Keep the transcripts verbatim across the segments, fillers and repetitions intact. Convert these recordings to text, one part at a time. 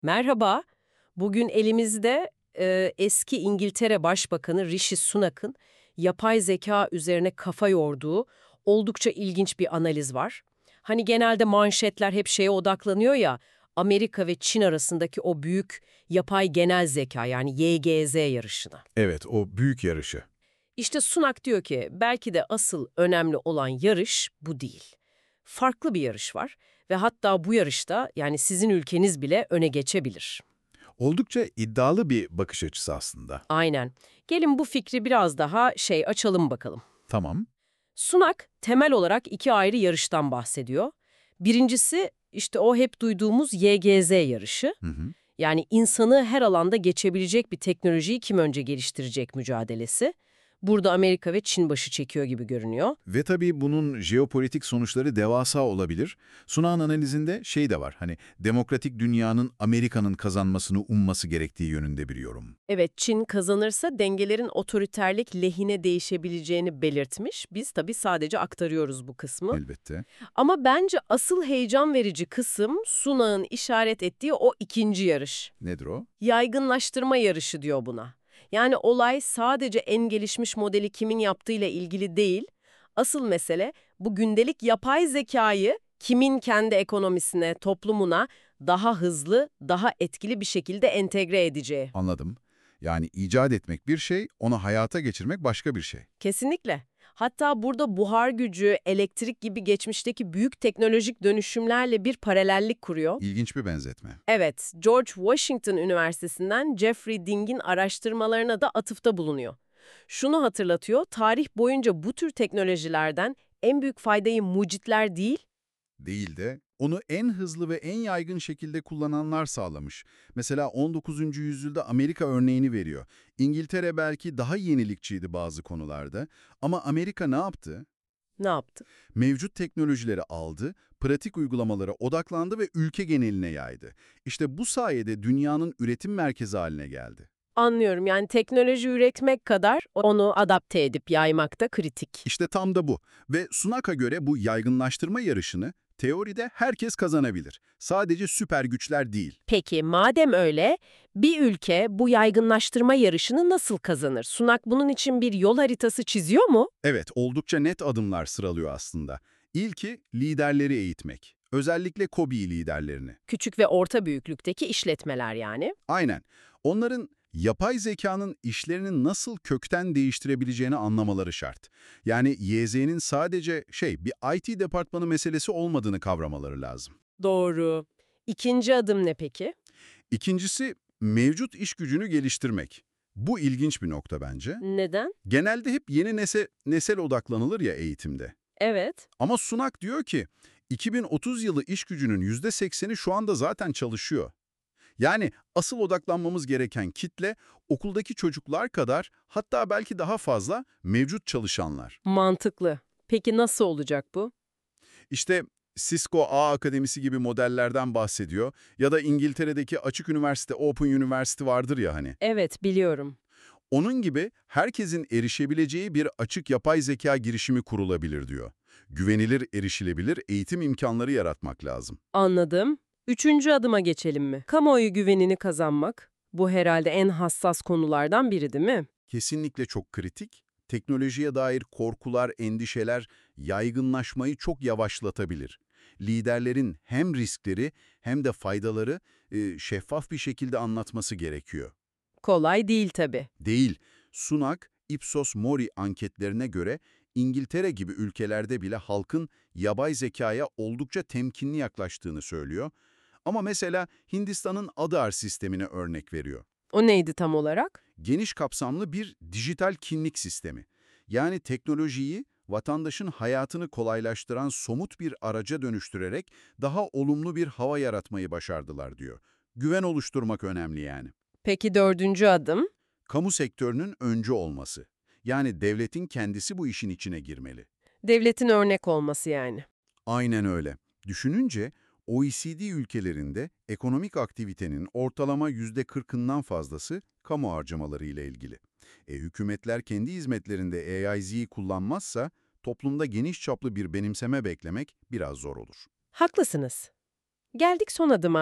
Merhaba. Bugün elimizde e, eski İngiltere Başbakanı Rishi Sunak'ın yapay zeka üzerine kafa yorduğu oldukça ilginç bir analiz var. Hani genelde manşetler hep şeye odaklanıyor ya, Amerika ve Çin arasındaki o büyük yapay genel zeka yani Y G Z yarışına. Evet, o büyük yarışı. İşte Sunak diyor ki belki de asıl önemli olan yarış bu değil. Farklı bir yarış var ve hatta bu yarışta yani sizin ülkeniz bile öne geçebilir. Oldukça iddialı bir bakış açısı aslında. Aynen. Gelin bu fikri biraz daha şey açalım bakalım. Tamam. Sunak temel olarak iki ayrı yarıştan bahsediyor. Birincisi işte o hep duyduğumuz Y G Z yarışı. Hı hı. Yani insanı her alanda geçebilecek bir teknolojiyi kim önce geliştirecek mücadelesi. Burada Amerika ve Çin başı çekiyor gibi görünüyor. Ve tabii bunun jeopolitik sonuçları devasa olabilir. Sunağın analizinde şey de var, hani demokratik dünyanın Amerika'nın kazanmasını umması gerektiği yönünde bir yorum. Evet, Çin kazanırsa dengelerin otoriterlik lehine değişebileceğini belirtmiş. Biz tabii sadece aktarıyoruz bu kısmı. Elbette. Ama bence asıl heyecan verici kısım Sunak'ın işaret ettiği o ikinci yarış. Nedir o? Yaygınlaştırma yarışı diyor buna. Yani olay sadece en gelişmiş modeli kimin yaptığıyla ilgili değil, asıl mesele bu gündelik yapay zekayı kimin kendi ekonomisine, toplumuna daha hızlı, daha etkili bir şekilde entegre edeceği. Anladım. Yani icat etmek bir şey, onu hayata geçirmek başka bir şey. Kesinlikle. Hatta burada buhar gücü, elektrik gibi geçmişteki büyük teknolojik dönüşümlerle bir paralellik kuruyor. İlginç bir benzetme. Evet, George Washington Üniversitesi'nden Jeffrey Ding'in araştırmalarına da atıfta bulunuyor. Şunu hatırlatıyor, tarih boyunca bu tür teknolojilerden en büyük faydayı mucitler değil, Değil de onu en hızlı ve en yaygın şekilde kullananlar sağlamış. Mesela on dokuzuncu yüzyılda Amerika örneğini veriyor. İngiltere belki daha yenilikçiydi bazı konularda ama Amerika ne yaptı? ne yaptı? Mevcut teknolojileri aldı, pratik uygulamalara odaklandı ve ülke geneline yaydı. İşte bu sayede dünyanın üretim merkezi haline geldi. Anlıyorum, yani teknoloji üretmek kadar onu adapte edip yaymak da kritik. İşte tam da bu. Ve Sunak'a göre bu yaygınlaştırma yarışını teoride herkes kazanabilir. Sadece süper güçler değil. Peki madem öyle, bir ülke bu yaygınlaştırma yarışını nasıl kazanır? Sunak bunun için bir yol haritası çiziyor mu? Evet, oldukça net adımlar sıralıyor aslında. İlki liderleri eğitmek. Özellikle KOBİ liderlerini. Küçük ve orta büyüklükteki işletmeler yani. Aynen. Onların yapay zekanın işlerini nasıl kökten değiştirebileceğini anlamaları şart. Yani Y Z'nin sadece şey bir I T departmanı meselesi olmadığını kavramaları lazım. Doğru. İkinci adım ne peki? İkincisi mevcut iş gücünü geliştirmek. Bu ilginç bir nokta bence. Neden? Genelde hep yeni nese, nesel odaklanılır ya eğitimde. Evet. Ama Sunak diyor ki iki bin otuz yılı iş gücünün yüzde sekseni şu anda zaten çalışıyor. Yani asıl odaklanmamız gereken kitle okuldaki çocuklar kadar hatta belki daha fazla mevcut çalışanlar. Mantıklı. Peki nasıl olacak bu? İşte Cisco A Akademisi gibi modellerden bahsediyor ya da İngiltere'deki açık üniversite Open University vardır ya hani. Evet, biliyorum. Onun gibi herkesin erişebileceği bir açık yapay zeka girişimi kurulabilir diyor. Güvenilir, erişilebilir eğitim imkanları yaratmak lazım. Anladım. Üçüncü adıma geçelim mi? Kamuoyu güvenini kazanmak. Bu herhalde en hassas konulardan biri değil mi? Kesinlikle çok kritik. Teknolojiye dair korkular, endişeler yaygınlaşmayı çok yavaşlatabilir. Liderlerin hem riskleri hem de faydaları e, şeffaf bir şekilde anlatması gerekiyor. Kolay değil tabii. Değil, Sunak, Ipsos Mori anketlerine göre İngiltere gibi ülkelerde bile halkın yapay zekaya oldukça temkinli yaklaştığını söylüyor. Ama mesela Hindistan'ın Aadhaar sistemine örnek veriyor. O neydi tam olarak? Geniş kapsamlı bir dijital kimlik sistemi. Yani teknolojiyi vatandaşın hayatını kolaylaştıran somut bir araca dönüştürerek daha olumlu bir hava yaratmayı başardılar diyor. Güven oluşturmak önemli yani. Peki dördüncü adım? Kamu sektörünün öncü olması. Yani devletin kendisi bu işin içine girmeli. Devletin örnek olması yani. Aynen öyle. Düşününce O E C D ülkelerinde ekonomik aktivitenin ortalama yüzde kırkından fazlası kamu harcamaları ile ilgili. E, hükümetler kendi hizmetlerinde A I Z'yi kullanmazsa toplumda geniş çaplı bir benimseme beklemek biraz zor olur. Haklısınız. Geldik son adıma.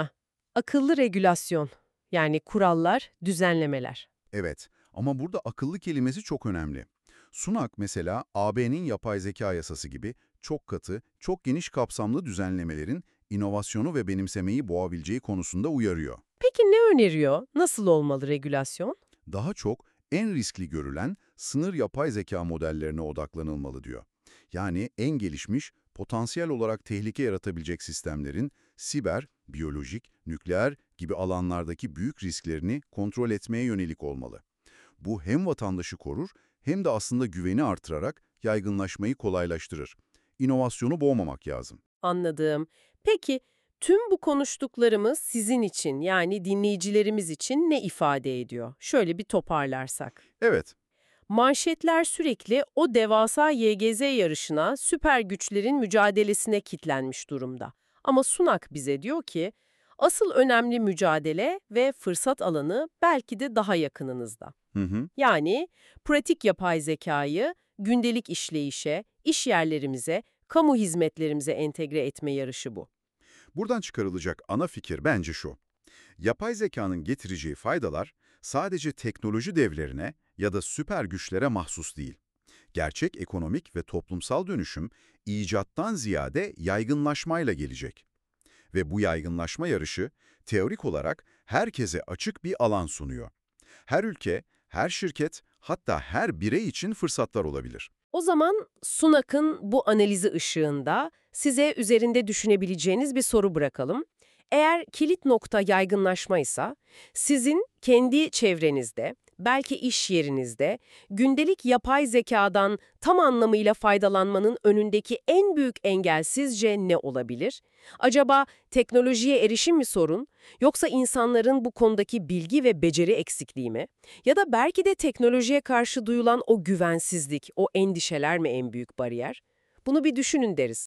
Akıllı regülasyon, yani kurallar, düzenlemeler. Evet, ama burada akıllı kelimesi çok önemli. Sunak mesela A B'nin yapay zeka yasası gibi çok katı, çok geniş kapsamlı düzenlemelerin inovasyonu ve benimsemeyi boğabileceği konusunda uyarıyor. Peki ne öneriyor? Nasıl olmalı regülasyon? Daha çok en riskli görülen sınır yapay zeka modellerine odaklanılmalı diyor. Yani en gelişmiş, potansiyel olarak tehlike yaratabilecek sistemlerin siber, biyolojik, nükleer gibi alanlardaki büyük risklerini kontrol etmeye yönelik olmalı. Bu hem vatandaşı korur hem de aslında güveni artırarak yaygınlaşmayı kolaylaştırır. İnovasyonu boğmamak lazım. Anladım. Peki tüm bu konuştuklarımız sizin için, yani dinleyicilerimiz için ne ifade ediyor? Şöyle bir toparlarsak. Evet, Manşetler sürekli o devasa Y G Z yarışına, süper güçlerin mücadelesine kitlenmiş durumda. Ama Sunak bize diyor ki, asıl önemli mücadele ve fırsat alanı belki de daha yakınınızda. hı hı. Yani pratik yapay zekayı gündelik işleyişe, iş yerlerimize, kamu hizmetlerimize entegre etme yarışı bu. Buradan çıkarılacak ana fikir bence şu. Yapay zekanın getireceği faydalar sadece teknoloji devlerine ya da süper güçlere mahsus değil. Gerçek ekonomik ve toplumsal dönüşüm icattan ziyade yaygınlaşmayla gelecek. Ve bu yaygınlaşma yarışı teorik olarak herkese açık bir alan sunuyor. Her ülke, her şirket, hatta her birey için fırsatlar olabilir. O zaman Sunak'ın bu analizi ışığında size üzerinde düşünebileceğiniz bir soru bırakalım. Eğer kilit nokta yaygınlaşmaysa, sizin kendi çevrenizde, belki iş yerinizde, gündelik yapay zekadan tam anlamıyla faydalanmanın önündeki en büyük engel sizce ne olabilir? Acaba teknolojiye erişim mi sorun, yoksa insanların bu konudaki bilgi ve beceri eksikliği mi? Ya da belki de teknolojiye karşı duyulan o güvensizlik, o endişeler mi en büyük bariyer? Bunu bir düşünün deriz.